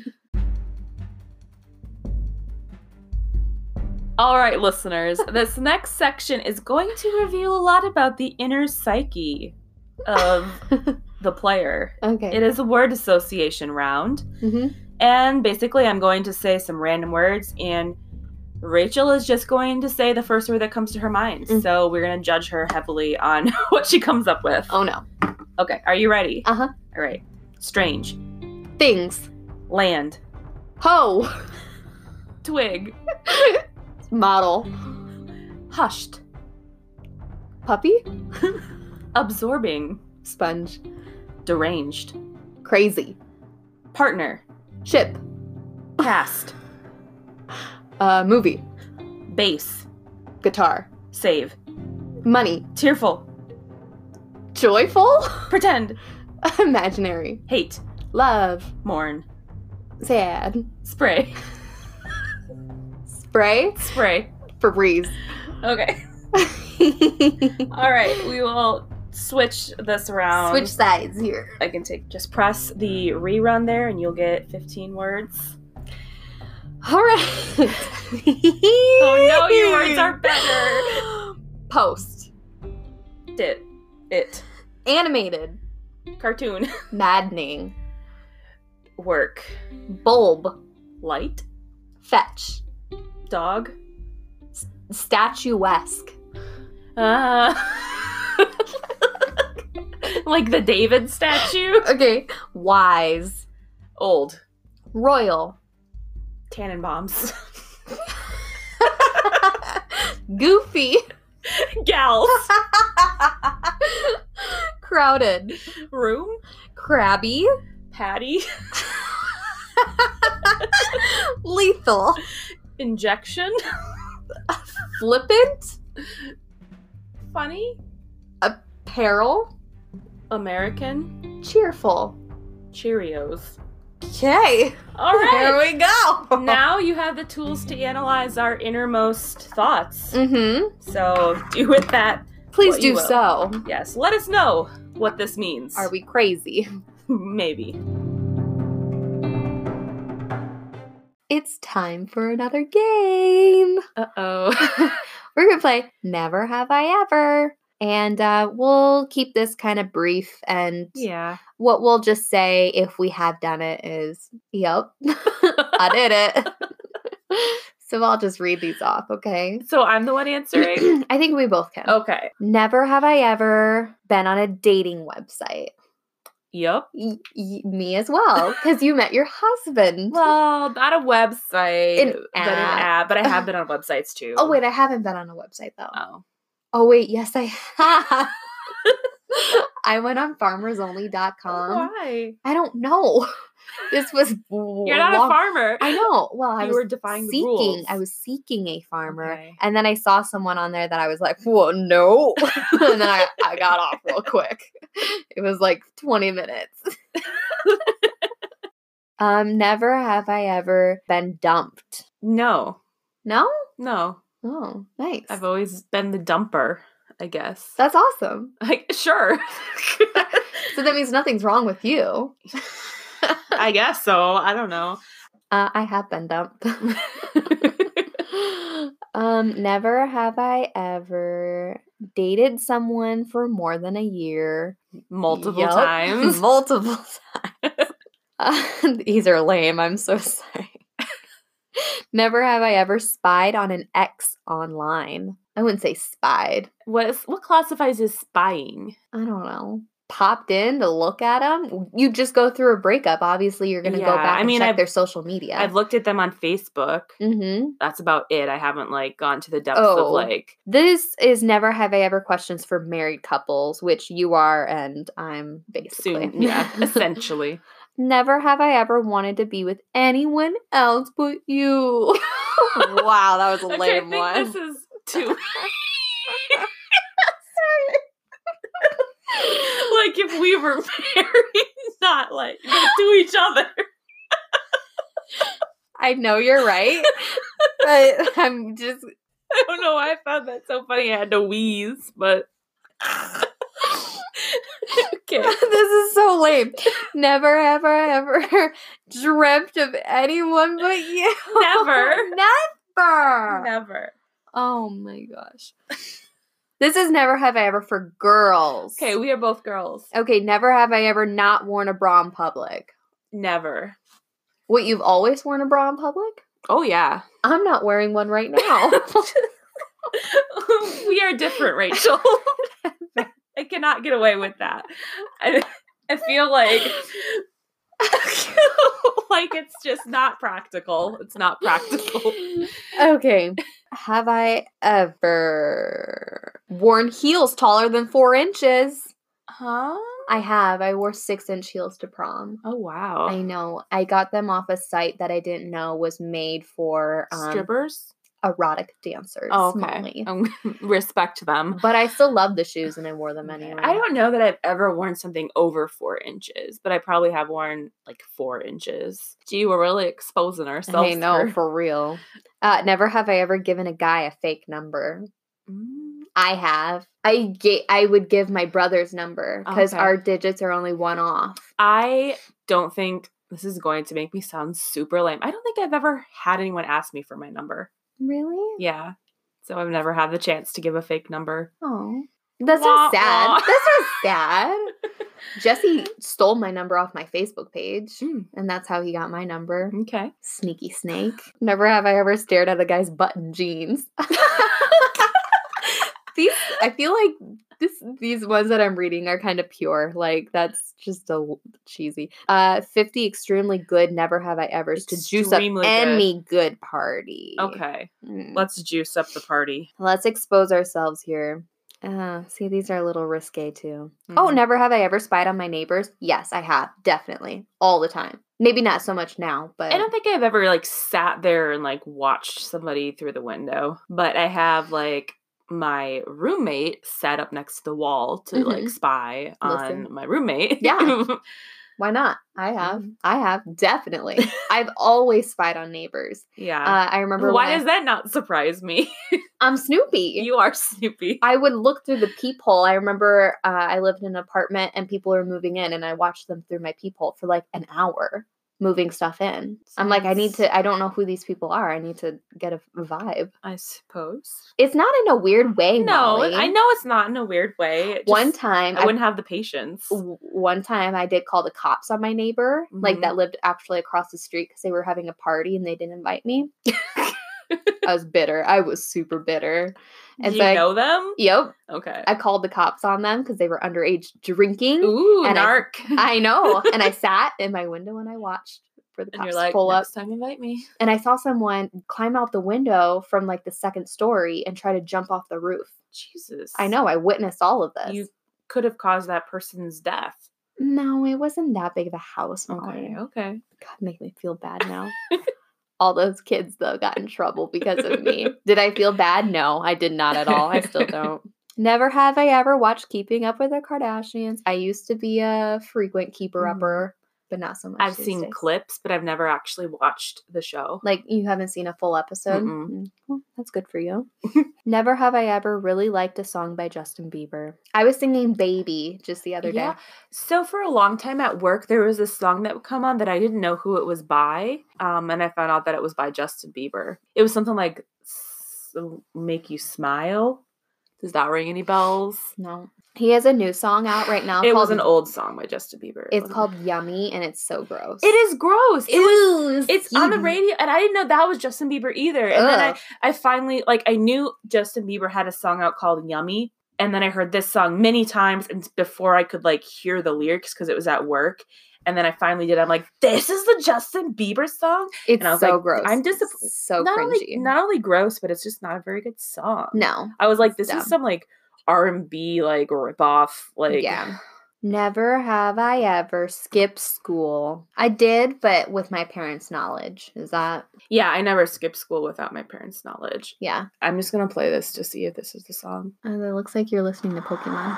All right, listeners, this next section is going to reveal a lot about the inner psyche of the player. Okay. It is a word association round. Mm-hmm. And basically, I'm going to say some random words, and Rachel is just going to say the first word that comes to her mind. Mm-hmm. So we're going to judge her heavily on what she comes up with. Oh, no. Okay, are you ready? Uh-huh. All right. Strange. Things. Land. Hoe. Twig. Model. Hushed. Puppy. Absorbing. Sponge. Deranged. Crazy. Partner. Ship. Cast. Movie. Bass. Guitar. Save. Money. Tearful. Joyful. Pretend. Imaginary. Hate. Love. Mourn. Sad. Spray. Spray. Febreze. Okay. All right, we will switch this around. Switch sides here. I can just press the rerun there and you'll get 15 words. All right. Oh no, your words are better. Post. It. Animated. Cartoon. Maddening. Work. Bulb. Light. Fetch. Dog. Statuesque. Like the David statue? Okay. Wise. Old. Royal. Tannenbaums. Goofy. Gals. Crowded. Room. Crabby. Patty. Lethal. Injection. Flippant. Funny. Apparel. American. Cheerful. Cheerios. Okay. All right. Here we go. Now you have the tools to analyze our innermost thoughts. Mm-hmm. So do with that. Please do so. Yes. Let us know what this means. Are we crazy? Maybe. It's time for another game. Uh-oh. We're going to play Never Have I Ever. And we'll keep this kind of brief. And what we'll just say if we have done it is, yep, I did it. So I'll just read these off, okay? So I'm the one answering? I think we both can. Okay. Never have I ever been on a dating website. Yep. Me as well, because you met your husband. Well, not a website, but an app. But I have been on websites too. Oh, wait, I haven't been on a website, though. Oh, wait, yes, I have. I went on farmersonly.com. Why? I don't know. This was You're not a farmer. I know. Well, you were defying the rules. I was seeking a farmer. Okay. And then I saw someone on there that I was like, whoa, no. And then I got off real quick. It was like 20 minutes. Never have I ever been dumped. No. No? No. Oh, nice. I've always been the dumper, I guess. That's awesome. Sure. So that means nothing's wrong with you. I guess so. I don't know. I have been dumped. Never have I ever dated someone for more than a year. Multiple times. Multiple times. These are lame. I'm so sorry. Never have I ever spied on an ex online. I wouldn't say spied. What classifies as spying? I don't know. Popped in to look at them. You just go through a breakup. Obviously, you're going to go back and check their social media. I've looked at them on Facebook. Mm-hmm. That's about it. I haven't gone to the depths of This is never have I ever questions for married couples, which you are, and I'm basically. Soon, yeah, essentially. Never have I ever wanted to be with anyone else but you. Wow, that was a lame one. This is too. If we were married, not to each other. I know you're right, but I'm just. I don't know why I found that so funny. I had to wheeze, but. Okay. This is so lame. Never have I ever dreamt of anyone but you. Never. Never. Never. Oh my gosh. This is never have I ever for girls. Okay, we are both girls. Okay, never have I ever not worn a bra in public. Never. What, you've always worn a bra in public? Oh, yeah. I'm not wearing one right now. We are different, Rachel. I cannot get away with that. I feel like it's just not practical. It's not practical. Okay. Have I ever worn heels taller than 4 inches? Huh? I have. I wore 6-inch heels to prom. Oh, wow. I know. I got them off a site that I didn't know was made for strippers? Erotic dancers. Oh, okay. Respect them. But I still love the shoes and I wore them anyway. I don't know that I've ever worn something over 4 inches, but I probably have worn 4 inches. Gee, we're really exposing ourselves. I know, for real. Never have I ever given a guy a fake number. I have. I would give my brother's number because our digits are only one off. I don't think this is going to make me sound super lame. I don't think I've ever had anyone ask me for my number. Really? Yeah. So I've never had the chance to give a fake number. Oh. That's so sad. That's so sad. Jesse stole my number off my Facebook page, and that's how he got my number. Okay. Sneaky snake. Never have I ever stared at a guy's butt in jeans. I feel like These ones that I'm reading are kind of pure. Like, that's just cheesy. 50 extremely good never have I ever's to juice up any good party. Okay. Let's juice up the party. Let's expose ourselves here. See, these are a little risque too. Oh, never have I ever spied on my neighbors? Yes, I have. Definitely. All the time. Maybe not so much now, but I don't think I've ever like sat there and like watched somebody through the window, but I have like my roommate sat up next to the wall to like spy on my roommate. Yeah. Why not? I have. Definitely. I've always spied on neighbors. Yeah. I remember Why does that not surprise me? I'm Snoopy. You are Snoopy. I would look through the peephole. I remember I lived in an apartment and people were moving in and I watched them through my peephole for like an hour moving stuff in. I'm like, I don't know who these people are. I need to get a vibe. I suppose. It's not in a weird way, No, Molly. I know it's not in a weird way. One time, I wouldn't have the patience. One time I did call the cops on my neighbor, like that lived actually across the street because they were having a party and they didn't invite me. I was bitter. I was super bitter. And Did you know them? Yep. Okay. I called the cops on them because they were underage drinking. Ooh, and narc. I know. And I sat in my window and I watched for the cops to pull up. Next time invite me. And I saw someone climb out the window from like the second story and try to jump off the roof. Jesus. I know. I witnessed all of this. You could have caused that person's death. No, it wasn't that big of a house. Okay. God, make me feel bad now. All those kids, though, got in trouble because of me. Did I feel bad? No, I did not at all. I still don't. Never have I ever watched Keeping Up with the Kardashians. I used to be a frequent keeper-upper, but not so much. I've seen clips, but I've never actually watched the show. Like, you haven't seen a full episode? Well, that's good for you. Never have I ever really liked a song by Justin Bieber. I was singing Baby just the other day. So for a long time at work, there was this song that would come on that I didn't know who it was by. And I found out that it was by Justin Bieber. It was something like Make You Smile. Does that ring any bells? No. He has a new song out right now. It was an old song by Justin Bieber. It's called Yummy, and it's so gross. It is gross. It's Ew. on the radio, and I didn't know that was Justin Bieber either. And then I finally, like, I knew Justin Bieber had a song out called Yummy, and then I heard this song many times and before I could, like, hear the lyrics because it was at work. And then I finally did. I'm like, this is the Justin Bieber song? It's and I was so like, gross. I'm disappointed. So cringy. Not only gross, but it's just not a very good song. No. I was like, this is some, like, R&B, like, ripoff, like... Yeah. Never have I ever skipped school. I did, but with my parents' knowledge. Is that... Yeah, I never skipped school without my parents' knowledge. Yeah. I'm just gonna play this to see if this is the song. It looks like you're listening to Pokemon.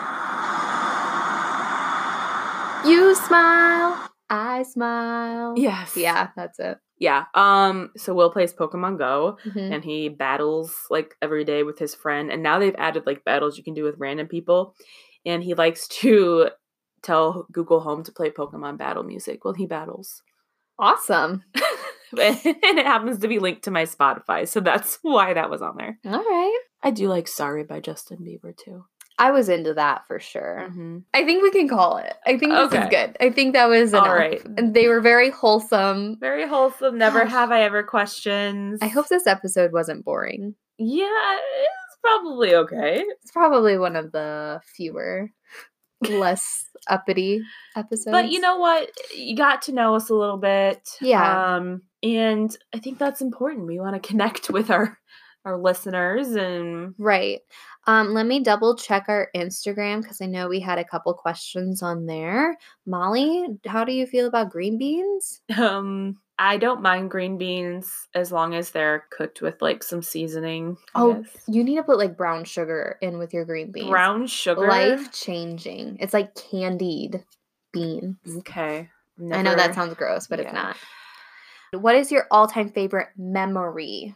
You smile, I smile. Yes. Yeah, that's it. Yeah. So Will plays Pokemon Go, and he battles like every day with his friend. And now they've added like battles you can do with random people. And he likes to tell Google Home to play Pokemon battle music while he battles. Awesome. And it happens to be linked to my Spotify, so that's why that was on there. All right. I do like Sorry by Justin Bieber too. I was into that for sure. I think we can call it. I think this is good. I think that was enough. All right. They were very wholesome. Very wholesome. Never have I ever questions. I hope this episode wasn't boring. Yeah, it's probably okay. It's probably one of the fewer, less uppity episodes. But you know what? You got to know us a little bit. Yeah. And I think that's important. We want to connect with our listeners and right. Let me double check our Instagram because I know we had a couple questions on there. Molly, how do you feel about green beans? I don't mind green beans as long as they're cooked with like some seasoning. You need to put like brown sugar in with your green beans. Brown sugar? Life changing. It's like candied beans. Okay. I know that sounds gross, but it's not. What is your all-time favorite memory?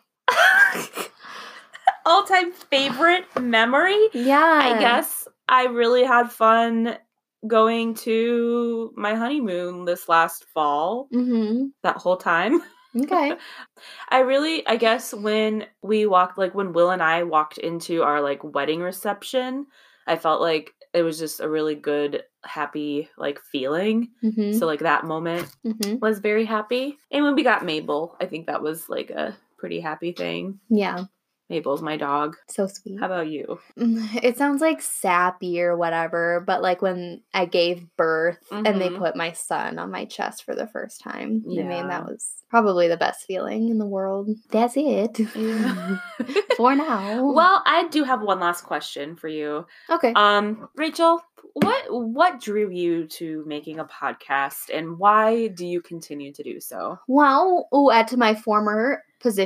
All-time favorite memory? Yeah. I guess I really had fun going to my honeymoon this last fall. That whole time. Okay. I guess when we walked, like when Will and I walked into our like wedding reception, I felt like it was just a really good, happy like feeling. So like that moment was very happy. And when we got Mabel, I think that was like a pretty happy thing. Yeah. Mabel's my dog. So sweet. How about you? It sounds like sappy or whatever, but like when I gave birth and they put my son on my chest for the first time. Yeah. I mean, that was probably the best feeling in the world. That's it. Yeah. For now. Well, I do have one last question for you. Okay. Rachel, what drew you to making a podcast, and why do you continue to do so? Well, at my former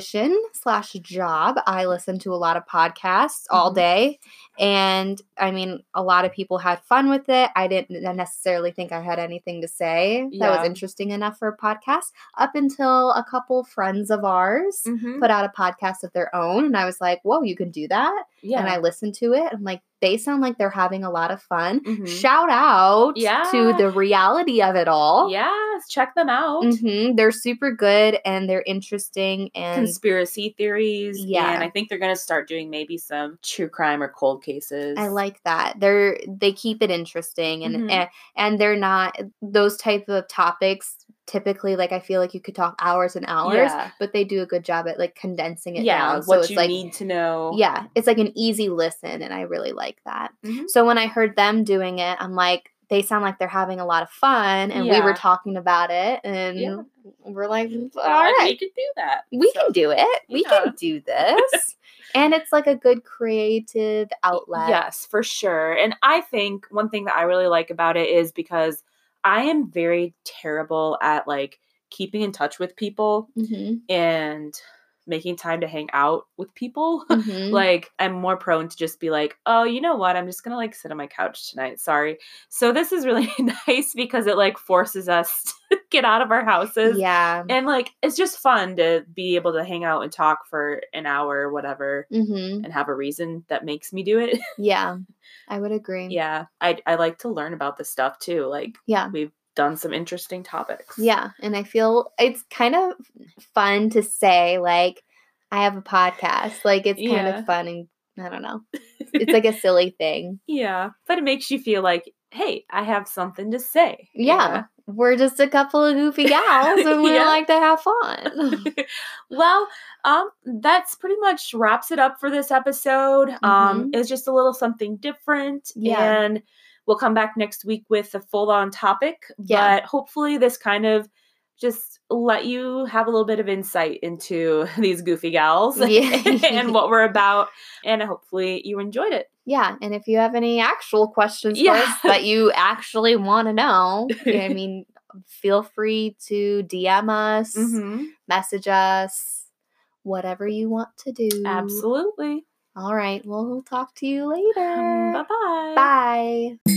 position/job, I listened to a lot of podcasts all day. And I mean, a lot of people had fun with it. I didn't necessarily think I had anything to say that was interesting enough for a podcast up until a couple friends of ours put out a podcast of their own. And I was like, whoa, you can do that? Yeah. And I listened to it. I'm like, they sound like they're having a lot of fun. Shout out to the reality of it all. Yes, check them out. They're super good and they're interesting and conspiracy theories. Yeah, and I think they're gonna start doing maybe some true crime or cold cases. I like that. They keep it interesting and they're not those type of topics. Typically, like, I feel like you could talk hours and hours, but they do a good job at, like, condensing it down. So what you need to know. Yeah, it's like an easy listen, and I really like that. So when I heard them doing it, I'm like, they sound like they're having a lot of fun, and we were talking about it, and we're like, all right. We can do that. We can do it. We can do this. And it's like a good creative outlet. Yes, for sure. And I think one thing that I really like about it is because I am very terrible at, like, keeping in touch with people and making time to hang out with people. Like, I'm more prone to just be like, oh, you know what? I'm just going to, like, sit on my couch tonight. Sorry. So this is really nice because it, like, forces us to get out of our houses. Yeah. And, like, it's just fun to be able to hang out and talk for an hour or whatever and have a reason that makes me do it. Yeah. I would agree. Yeah. I like to learn about this stuff too. Like, we've done some interesting topics. Yeah. And I feel it's kind of fun to say, like, I have a podcast. Like, it's kind of fun and I don't know. It's like a silly thing. Yeah. But it makes you feel like, hey, I have something to say. Yeah. We're just a couple of goofy gals and we like to have fun. Well, that's pretty much wraps it up for this episode. It's just a little something different. Yeah. And we'll come back next week with a full-on topic. Yeah. But hopefully this kind of just let you have a little bit of insight into these goofy gals and what we're about. And hopefully you enjoyed it. Yeah. And if you have any actual questions for us that you actually want to know, I mean, feel free to DM us, message us, whatever you want to do. Absolutely. All right. We'll talk to you later. Bye-bye. Bye.